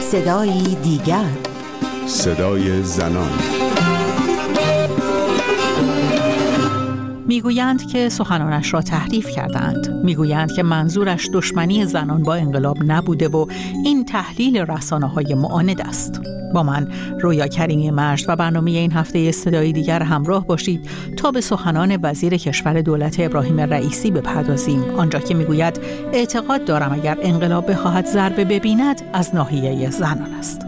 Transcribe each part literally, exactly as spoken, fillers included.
صدایی دیگر، صدای زنان. میگویند که سخنانش را تحریف کردند. میگویند که منظورش دشمنی زنان با انقلاب نبوده و این تحلیل رسانه‌های معاند است. با من رویا کریمی مجد و برنامه این هفته صدای دیگر همراه باشید تا به سخنان وزیر کشور دولت ابراهیم رئیسی بپردازیم، آنجا که میگوید اعتقاد دارم اگر انقلاب بخواهد ضربه ببیند از ناحیه زنان است.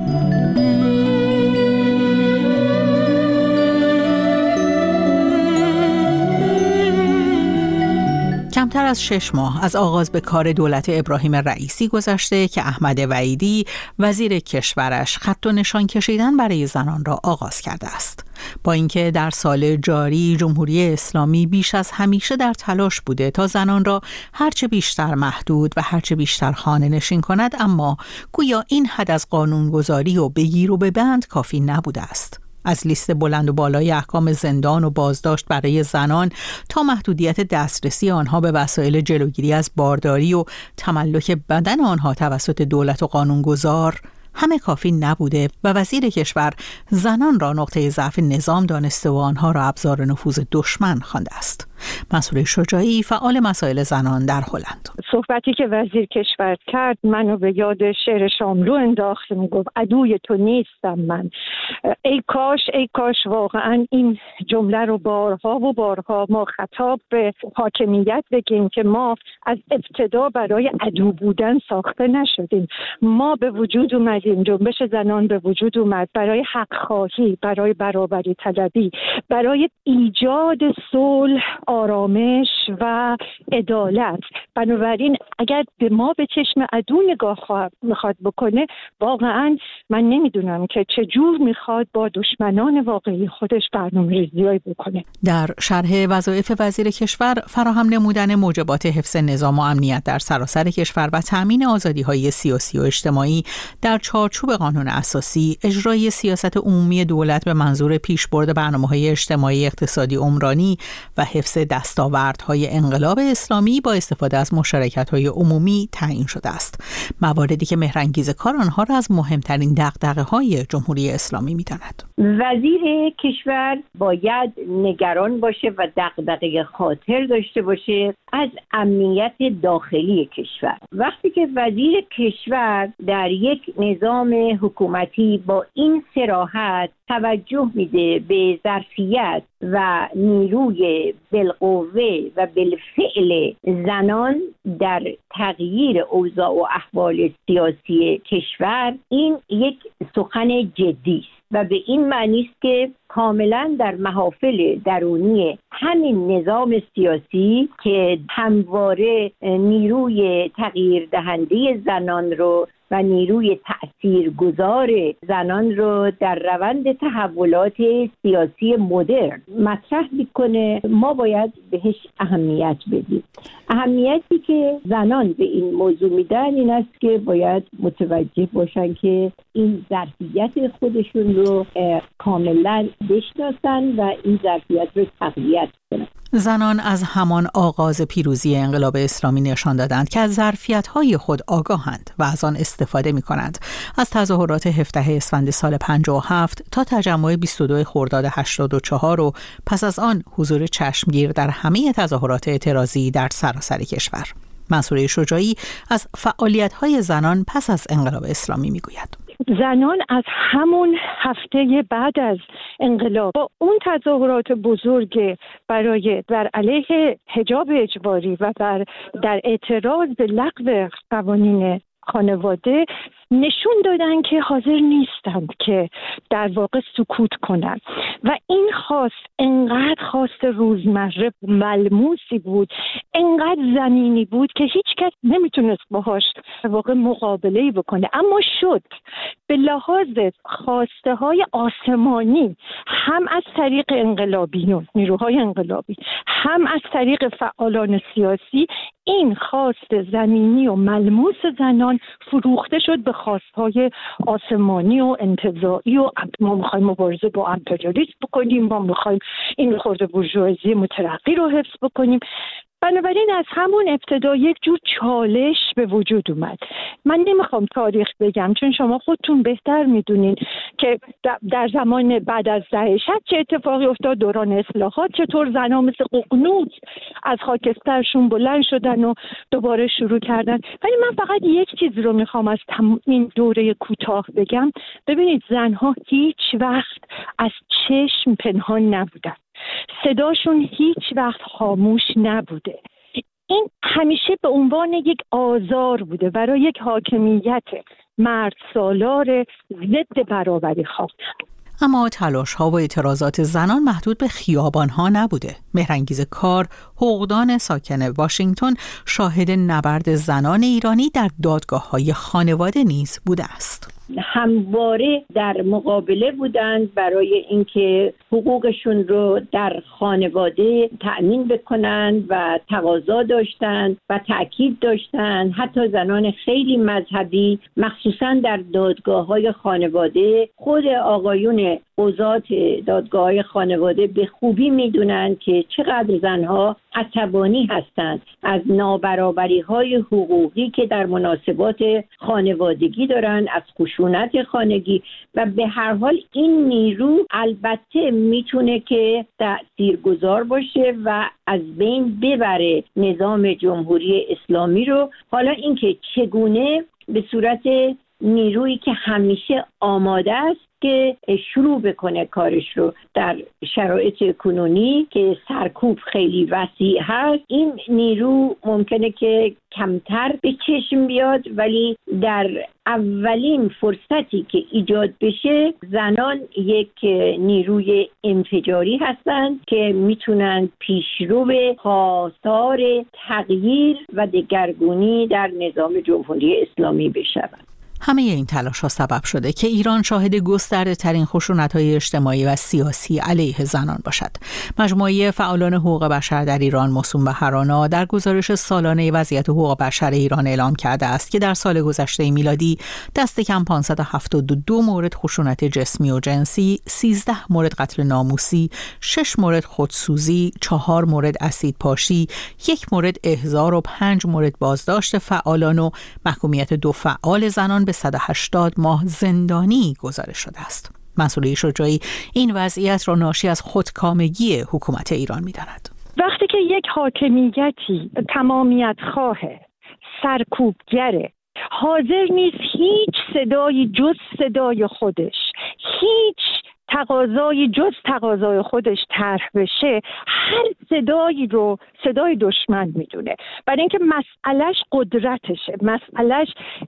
کمتر از شش ماه از آغاز به کار دولت ابراهیم رئیسی گذشته که احمد وحیدی وزیر کشورش خط و نشان کشیدن برای زنان را آغاز کرده است. با اینکه در سال جاری جمهوری اسلامی بیش از همیشه در تلاش بوده تا زنان را هرچه بیشتر محدود و هرچه بیشتر خانه نشین کند، اما گویا این حد از قانونگذاری و بگیر و ببند کافی نبوده است. از لیست بلند و بالای احکام زندان و بازداشت برای زنان تا محدودیت دسترسی آنها به وسایل جلوگیری از بارداری و تملک بدن آنها توسط دولت و قانونگذار، همه کافی نبوده و وزیر کشور زنان را نقطه ضعف نظام دانسته و آنها را ابزار نفوذ دشمن خوانده است. مسئول شجاعی، فعال مسائل زنان در هلند: صحبتی که وزیر کشور کرد منو به یاد شعر شاملو انداخت. میگفت عدوی تو نیستم من. ای کاش ای کاش واقعا این جمله رو بارها و بارها ما خطاب به حاکمیت بگیم که ما از ابتدا برای عدو بودن ساخته نشدیم. ما به وجود اومدیم، جنبش زنان به وجود اومد برای حق خواهی، برای برابری طلبی، برای ایجاد صلح، آرامش و عدالت. بنابراین اگر به ما به چشم عدو نگاه میخواد بکنه، واقعا من نمیدونم که چجور میخواد با دشمنان واقعی خودش برنامه‌ریزی‌ای بکنه. در شرح وظایف وزیر کشور فراهم نمودن موجبات حفظ نظام و امنیت در سراسر کشور و تامین آزادی‌های سیاسی و اجتماعی در چارچوب قانون اساسی، اجرای سیاست عمومی دولت به منظور پیشبرد برنامه‌های اجتماعی، اقتصادی، عمرانی و حفظ دستاوردهای انقلاب اسلامی با استفاده از مشارکت‌های عمومی تعیین شده است. مواردی که مهرانگیز کار آنها را از مهمترین دغدغه‌های جمهوری اسلامی می‌داند. وزیر کشور باید نگران باشه و دغدغه خاطر داشته باشه از امنیت داخلی کشور. وقتی که وزیر کشور در یک نظام حکومتی با این صراحت توجه میده به ظرفیت و نیروی بالقوه و بالفعل زنان در تغییر اوضاع و احوال سیاسی کشور، این یک سخن جدی است و به این معنی است که کاملا در محافل درونی همین نظام سیاسی که همواره نیروی تغییر دهنده زنان رو و نیروی تأثیرگذار زنان رو در روند تحولات سیاسی مدرن مطرح میکنه، ما باید بهش اهمیت بدیم. اهمیتی که زنان به این موضوع میدن این است که باید متوجه باشن که این ظرفیت خودشون رو کاملا بشناسن و این ظرفیت رو تقویت کنن. زنان از همان آغاز پیروزی انقلاب اسلامی نشان دادند که از ظرفیت‌های خود آگاهند و از آن استفاده می‌کنند. از تظاهرات هفدهم اسفند سال پنجاه و هفت تا تجمع بیست و دوم خرداد هشتاد و چهار و پس از آن حضور چشمگیر در همه تظاهرات اعتراضی در سراسر کشور. منصوره شجاعی از فعالیت‌های زنان پس از انقلاب اسلامی می‌گوید: زنان از همون هفته بعد از انقلاب با اون تظاهرات بزرگ برای بر علیه حجاب اجباری و بر در اعتراض به لغو قوانین خانواده نشون دادن که حاضر نیستند که در واقع سکوت کنند و این خواست انقدر خواست روزمره ملموسی بود، انقدر زمینی بود که هیچ کس نمیتونست باهاش در واقع مقابله‌ای بکنه، اما شد. به لحاظ خواسته های آسمانی هم از طریق انقلابیون، نیروهای انقلابی، هم از طریق فعالان سیاسی، این خواست زمینی و ملموس زنان فروخته شد به خواستهای آسمانی و انتزاعی و ما میخوایم مبارزه با امپریالیسم بکنیم، ما میخوایم این خرده بورژوازی مترقی رو حفظ بکنیم. بنابراین از همون ابتدا یک جور چالش به وجود اومد. من نمیخوام تاریخ بگم چون شما خودتون بهتر میدونین که در زمان بعد از دهه شصت چه اتفاقی افتاد، دوران اصلاحات چطور زنها مثل ققنوس از خاکسترشون بلند شدن و دوباره شروع کردن. ولی من فقط یک چیز رو میخوام از این دوره کوتاه بگم. ببینید زنها هیچ وقت از چشم پنهان نبودن، صداشون هیچ وقت خاموش نبوده. این همیشه به عنوان یک آزار بوده برای یک حاکمیت مرد سالار ضد برابری خواه. اما تلاش ها و اعتراضات زنان محدود به خیابان ها نبوده. مهرانگیز کار، حقوقدان ساکن واشنگتن، شاهد نبرد زنان ایرانی در دادگاه های خانواده نیز بوده است. همواره در مقابله بودند برای اینکه حقوقشون رو در خانواده تأمین بکنند و تقاضا داشتند و تأکید داشتند. حتی زنان خیلی مذهبی مخصوصا در دادگاه‌های خانواده، خود آقایون قضات دادگاه‌های خانواده به خوبی می‌دونند که چقدر زنها عصبانی هستند از نابرابری‌های حقوقی که در مناسبات خانوادگی دارند، از خشونت خانگی، و به هر حال این نیرو البته میتونه که تاثیرگذار باشه و از بین ببره نظام جمهوری اسلامی رو. حالا اینکه چگونه به صورت نیرویی که همیشه آماده است که شروع بکنه کارش رو در شرایط کنونی که سرکوب خیلی وسیع هست، این نیرو ممکنه که کمتر به چشم بیاد، ولی در اولین فرصتی که ایجاد بشه زنان یک نیروی انفجاری هستند که میتونن پیشرو خواستار تغییر و دگرگونی در نظام جمهوری اسلامی بشوند. همه این تلاش ها سبب شده که ایران شاهد گسترده ترین خشونت‌های اجتماعی و سیاسی علیه زنان باشد. مجموعه فعالان حقوق بشر در ایران موسوم به هرانا در گزارش سالانه وضعیت حقوق بشر ایران اعلام کرده است که در سال گذشته میلادی دست کم پانصد و هفتاد و دو مورد خشونت جسمی و جنسی، سیزده مورد قتل ناموسی، شش مورد خودسوزی، چهار مورد اسید پاشی، یک مورد احضار و پنج مورد بازداشت فعالان و محکومیت دو فعال زنان به صد و هشتاد ماه زندانی گزارش شده است. منصوره شجاعی این وضعیت را ناشی از خودکامگی حکومت ایران می‌داند. وقتی که یک حاکمیتی تمامیت خواه، سرکوبگره، حاضر نیست هیچ صدایی جز صدای خودش، هیچ تقاضای جز تقاضای خودش طرح بشه، هر صدایی رو صدای دشمن میدونه. برای اینکه مسئلهش قدرتشه، مسئلهش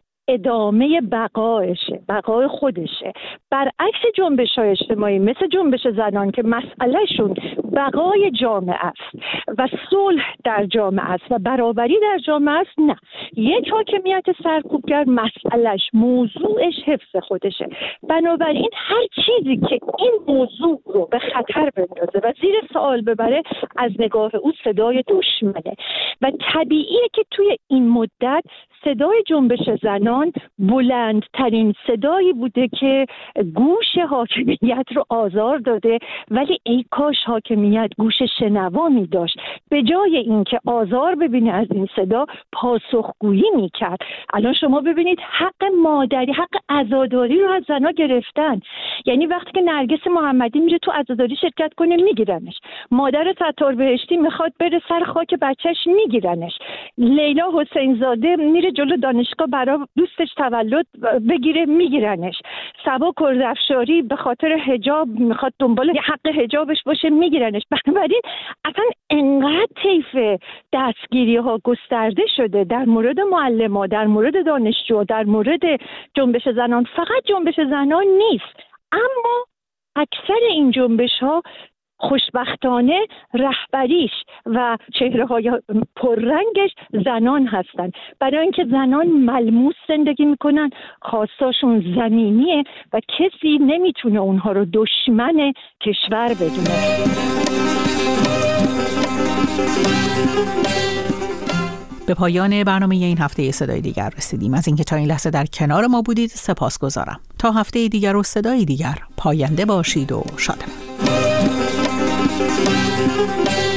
ادامه بقایشه، بقای خودشه. برعکس جنبش‌های اجتماعی مثل جنبش زنان که مسئلهشون بقای جامعه است و صلح در جامعه است و برابری در جامعه است، نه، یک حاکمیت سرکوبگر مسئلهش، موضوعش حفظ خودشه. بنابراین هر چیزی که این موضوع رو به خطر بندازه و زیر سوال ببره از نگاه او صدای دشمنه و طبیعیه که توی این مدت صدای جنبش زنان بلندترین صدایی بوده که گوش حاکمیت رو آزار داده، ولی ای کاش حاکمیت گوش شنوا می داشت، به جای اینکه آزار ببینه از این صدا پاسخگویی می کرد. الان شما ببینید حق مادری، حق عزاداری رو از زنها گرفتن. یعنی وقتی که نرگس محمدی میره تو عزاداری شرکت کنه میگیرنش، مادر ستار بهشتی میخواد بره سر خاک بچهش میگیرنش، لیلا حسین زاده میره جلو دانشگاه برای دوستش تولد بگیره میگیرنش، صبا کرزافشاری به خاطر حجاب میخواد دنبال حق حجابش باشه میگیرنش. بنابراین اصلا انقدر طیف دستگیری ها گسترده شده در مورد معلم‌ها، در مورد دانشجو، در مورد جنبش زنان. فقط جنبش زنان نیست، اما اکثر این جنبش ها خوشبختانه رهبریش و چهره‌های پررنگش زنان هستند، برای اینکه زنان ملموس زندگی میکنن، خواستاشون زمینیه و کسی نمیتونه اونها رو دشمن کشور بدونه. به پایان برنامه این هفته صدای دیگر رسیدیم. از اینکه تا این لحظه در کنار ما بودید سپاسگزارم. تا هفته دیگر و صدای دیگر، پاینده باشید و شادمان.